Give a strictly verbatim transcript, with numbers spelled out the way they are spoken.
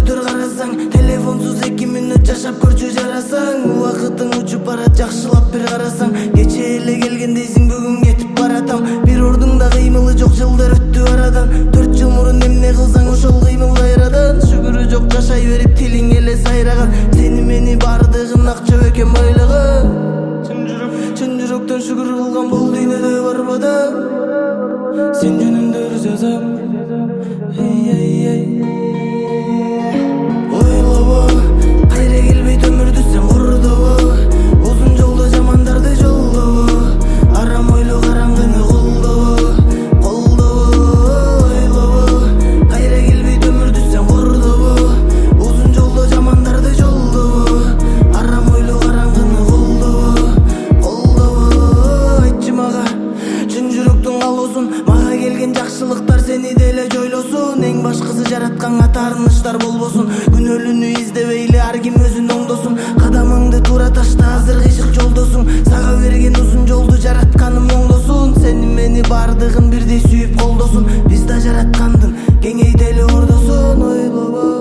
отур карасаң, телефонсуз эки мүнөт жашап көрчү жарасаң. Убакытың учуп барат, жакшылап бир карасаң. Кече эле келген дейсиң, бүгүн кетип баратам. Бир ордуңда кыймылы жок, жылдар өттү арадан. Төрт жыл мурун эмне кылсаң ошол кыймыл кайрадан. Шүгүрү жок, жашай берип тилиң эле сайраган. Сени мени бардыгын акча экен байлыгы. Чын жүрөктөн шүгүр кылган бул дүйнөдө барбада. Сен жөнүндө ыр жазам. Эй эй эй. Ойлобо, кайра келбейт өмүрдү сен курдобо. Узун жолдо жамандарды жолдобо. Арам ойло, караңгыны колдобо. Колдобо, ойлобо, кайра келбейт өмүрдү сен курдобо. Узун жолдо жамандарды жолдобо. Арам ойло, караңгыны колдобо. Колдобо, айтчы мага, чын жүрөктүн калоосун. Мага келген жакшылыктар сени деле жойлосун. Эң башкысы жаратканга таарыныштар болбосун. Күнөөлүүнү издебейли, ар ким өзүн оңдосун. Кадамыңды туура ташта, азыр кыйшык жолдосуң. Сага берген узун жолду жаратканым оңдосун. Сени мени бардыгын бирдей сүйүп колдосун. Биз да жараткандын кеңейтели ордосун. Ойлобо.